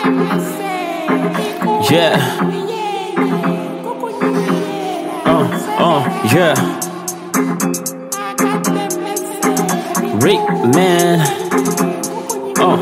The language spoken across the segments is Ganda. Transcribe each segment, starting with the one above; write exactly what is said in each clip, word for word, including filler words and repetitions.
Yeah. Uh, uh, yeah. Rick, man. Uh.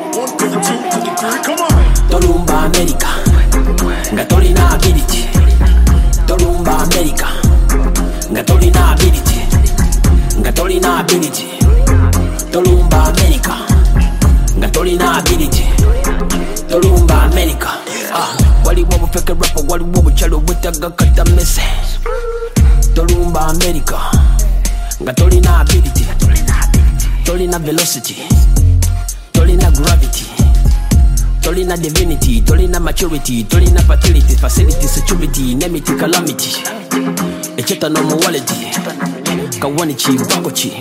Tolumba America. Gatolina ability. Tolumba America. Gatolina ability. Gatolina ability. Tolumba America. Gatolina ability. Tolumba America. Ah, wali wabu fake rapper, wali wabu chalo witaga kata mese. Tolumba America. Gatolina ability. Tolina velocity. Tolina gravity. Tolina divinity. Tolina maturity. Tolina fertility. Facility, security, nemity, calamity. Echeta no morality. Kawanichi, bakochi.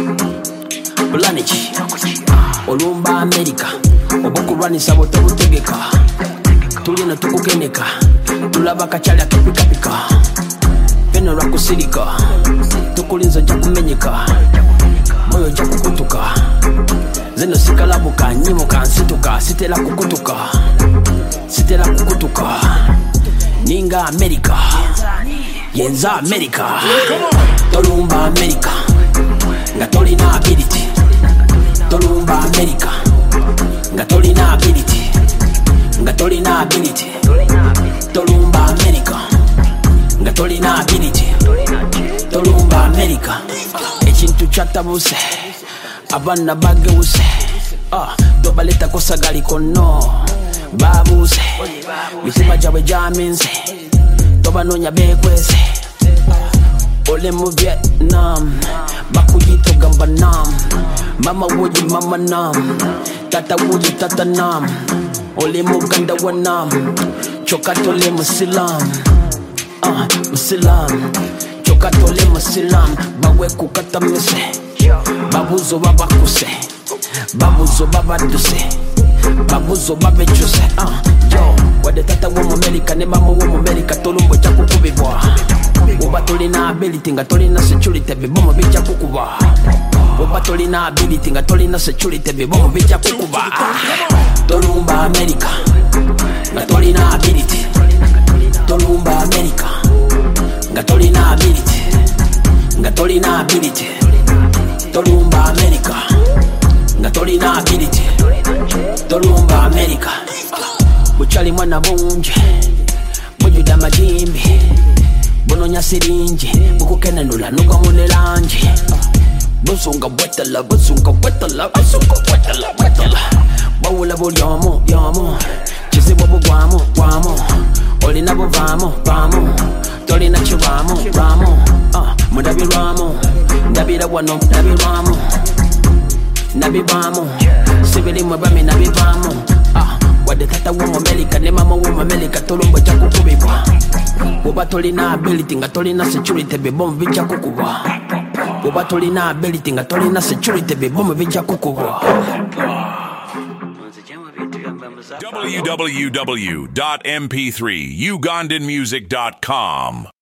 Planichi. Olumba America. Obokurani sabote butegeka. Tulina tukukeneka. Tulaba kachala kipika pika. Peno rako silika. Tukulinza jakumenyeka. Moyo jakukutuka. Zeno sikalabuka. Nyimuka nsituka. Sitela kukutuka. Sitela kukutuka. Ninga America. Yenza America. Tolumba America. Gatolina ability. Tolumba America. Gatolina ability. Gatolina ability. Tolumba America. Gatolina ability. Tolumba America. Echintu chatabuse. Abana baguse. Ah, dobaleta kosagali kono. Babuse. Mitima jawe jaminse. Toba nonya bekwese. Ole mu Vietnam. Bakuyito gamba nam. Mama woji mama nam. Tata woji tata nam. Ole mu ganda wanam. Chokatole musilam. Ah, musilam. Chokatole musilam. Bawe kukata mise. Babuzo babakuse. Babuzo babaduse. Babuzo babechuse. Ah, yo. Wade tata womo America ne mama womo America tolumbo chaku kubibwa. Oba tolina ability nga tolina security bibomo bija kukuba. Oba tolina ability nga tolina security bibomo bija kukuba. Tolumba America. Nga tolina ability. Tolumba America. Nga tolina ability. Nga tolina ability. Tolumba America. Nga tolina ability. Tolumba America. Buchali mwana bunje. Bujuda majimbi. Bononya sirinji. Bukukenenula nuga munelanji. Busunga wetala. Busunga wetala. Busunga wetala. Wetala. Bawula bu yamo. Yamo. Chizi wabu guamo. Guamo. Olina bu vamo. Vamo. Tolina chiramo. Ramo. Ah, mudabi ramo. Nabi da wano. Nabi ramo. Nabi vamo. Sibili mwabami nabi vamo. Ah, wade tata womo America ne mama womo America tolumbo chaku kubibwa. Oba tolina ability nga tolina security bibomo bija kukuba. Oba tolina ability nga tolina security bibomo bija kukuba. w w w dot m p three ugandan music dot com